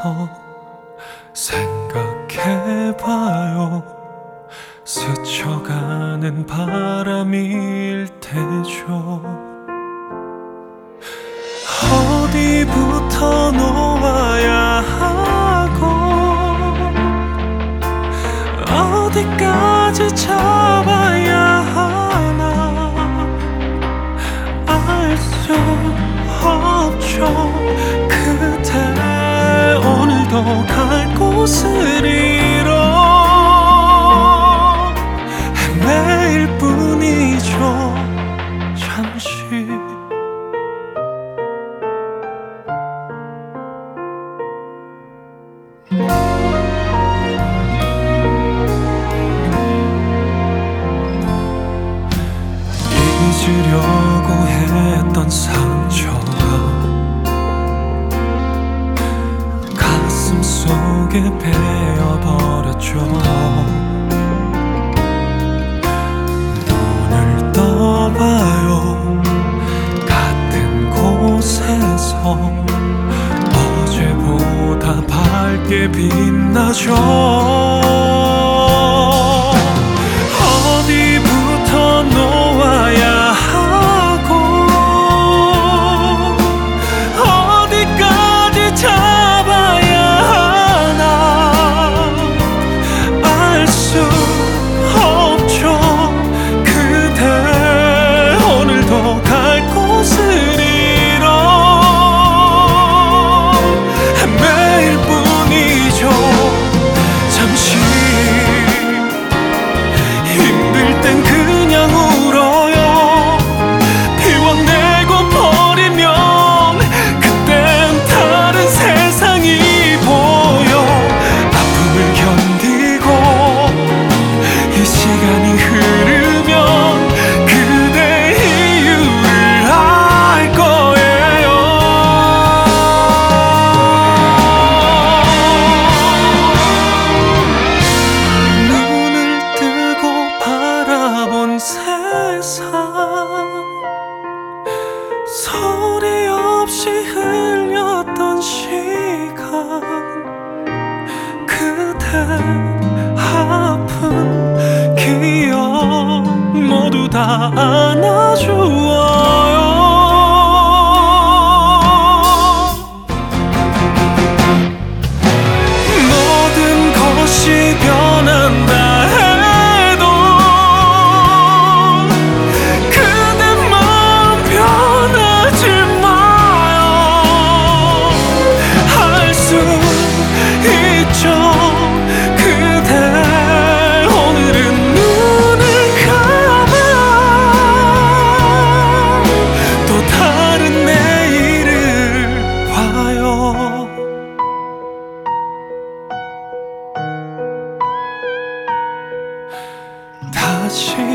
앉아서 생각해봐요. 스쳐가는 바람일 테죠. 어디부터 놓아야 하고 어디까지 잡아야 하나 알 수 없죠. 그대 오늘도 갈 곳을 잃어 헤매일 뿐이죠. 잠시 잊으려고 했던 상처가 가슴 속에 베어버렸죠. 눈을 떠봐요. 같은 곳에서 어제보다 밝게 빛나죠. 어디부터 놓아야 하고 어디까지 잡아야 하나 알 수 없죠. 그대 오늘도 갈 곳을 잃어 헤매일 뿐이죠. 잠시 힘들 땐 그냥 울어요. 비워내고 버리면 그땐 다른 세상이 보여. 아픔을 견디고 이 시간이 흐르면 그대 이유를 알 거예요. 눈을 뜨고 바라본 세상 소리 없이 흘렸던 시간 그대 아픈 기억 모두 다 안아주어요. 모든 것이 변한다 해도 그대 마음 변하지 마요. 할 수 있죠. 그대 오늘은 눈을 감아 또 다른 내일을 봐요. 다시